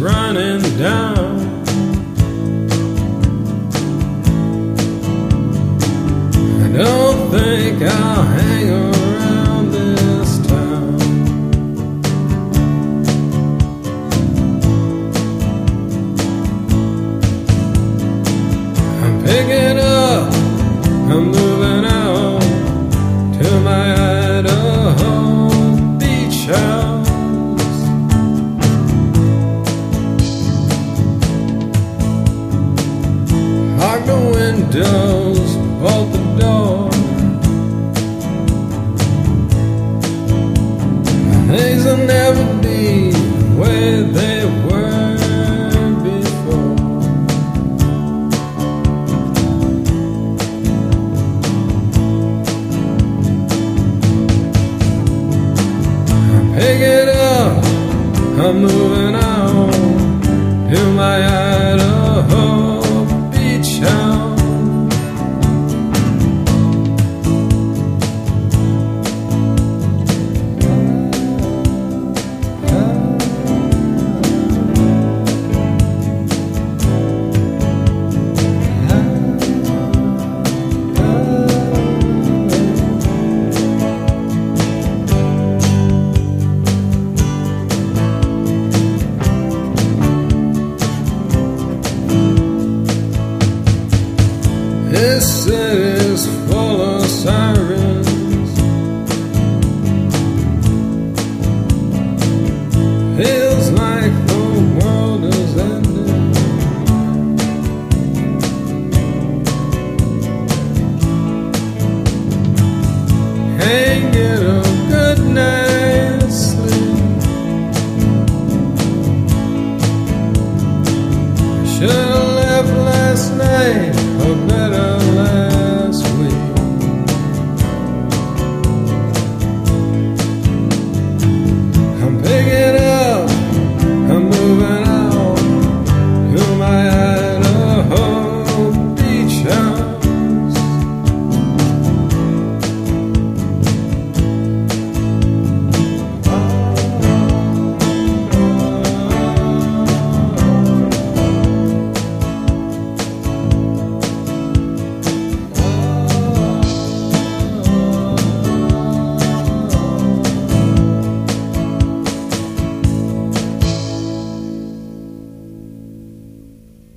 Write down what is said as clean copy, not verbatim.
running down. I don't think I'll hang around this town. I'm picking up, I'm moving out to my Idaho beach house. Lock the windows, bolt the door. Things will never be the way they were before. Pick it up, I'm moving on to my Idaho beach house. This city's full of sirens. Feels like the world is ending. Can't get